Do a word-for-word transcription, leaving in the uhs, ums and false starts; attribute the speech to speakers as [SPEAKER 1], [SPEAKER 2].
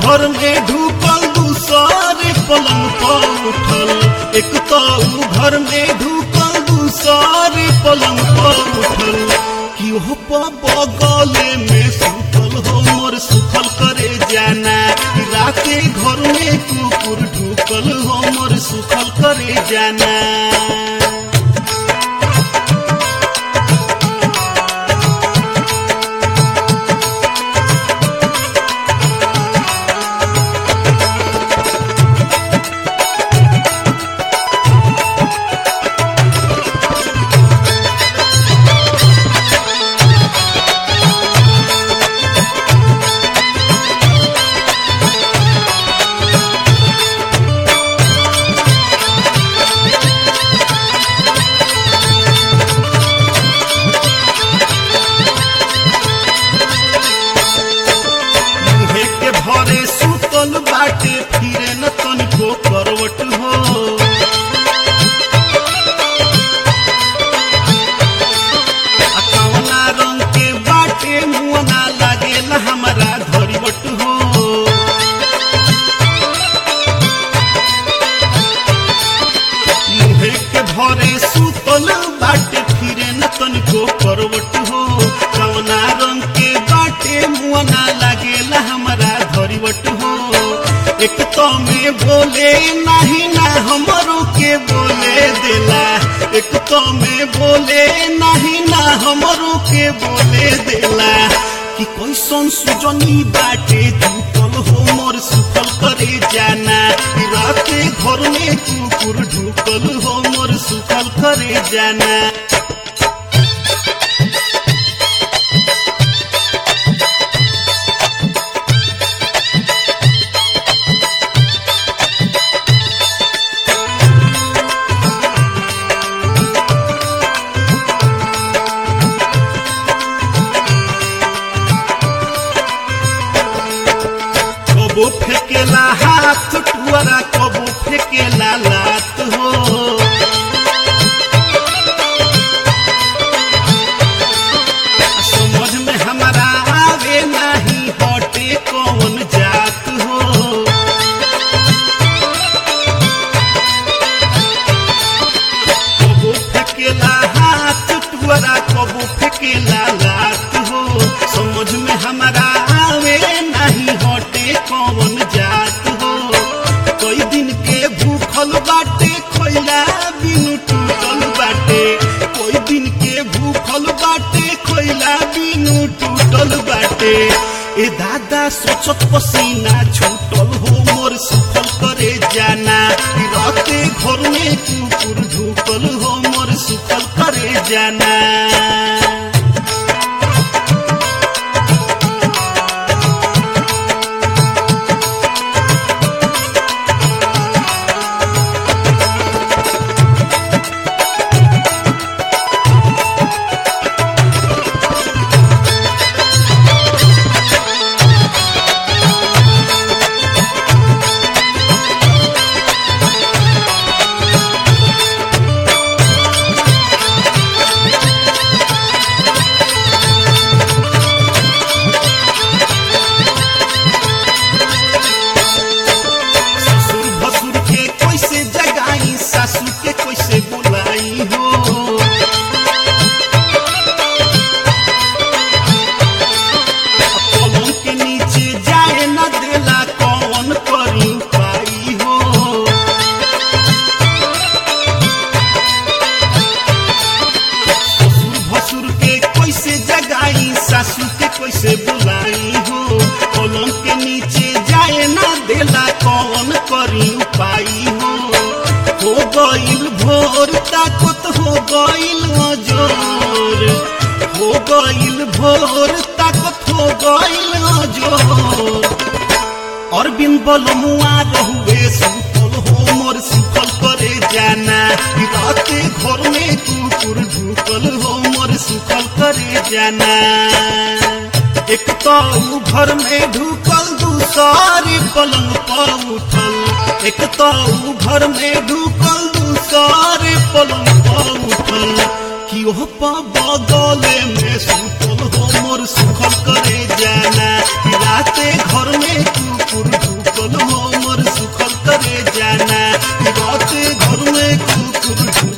[SPEAKER 1] घर में ढुकल दूसरे पलंग पर उठल। एक तो घर में ढुकल दूसरे पलंग पर उठल कि हो बगले में सुतल हो मोर सुखल करे जाना। राते घर में कुकुर ढुकल हो मोर सुखल करे जाना। बाटे फिरे न तनिको करवट हो। कवना रंग के बाटे मुआना लागेला हमारा धरिवट हो। मुहे के भरे सुतल बाटे फिरे न तनिको करवट हो। कवना रंग के बाटे मुआना लागेला हमारा धरिवट हो। एक तो में बोले नहीं ना हमरों के बोले देला। एक तो में बोले नहीं ना हमरों के बोले देला कि कोई सन सुजनी बाटे जुटल हो मोर सुखल करे जाना। राते घर में कुकुर ढुकल हो मोर सुखल करे जाना। कबो फेकेला हाथ टुअरा कबो फेकेला लात हो। समझ में हमारा आवे नहीं हटे कौन जात हो। कबो फेकेला हाथ टुअरा कबो फेकेला लात हो। समझ में हमारा आवे नहीं हटे कौन जात हो। कई दिन के भूखल बाटे खोइला बिनु टूटल बाटे। कोई दिन के भूखल बाटे खोइला बिनु टूटल बाटे। ए दादा सोचत पसीना छूटल हो मोर सुखल करे जाना। राते घर में कुकुर ढुकल हो मोर सुखल करे जाना। सासू के कैसे बुलाई हो। पलंग के नीचे जाए ना देला कौन करी उपाई हो। हो गईल भोर ताकत हो गईल जोर। हो गईल भोर ताकत हो गईल जोर। और बिन बलमुआ रहुए सुतल हो मोर सुखल करे जाना। राते घर में कुकुर ढुकल हो मोर सुखल करे जाना। एक तो घर में ढुकल दूसरी पलंग पर उठल। एक तो घर में ढुकल दूसरी पलंग पर उठल कि ओह बगले में सुतल हो मोर सुखल करे जाना राते घर में कुकुर ढुकल हो मोर सुखल करे जाना राते घर में कुकुर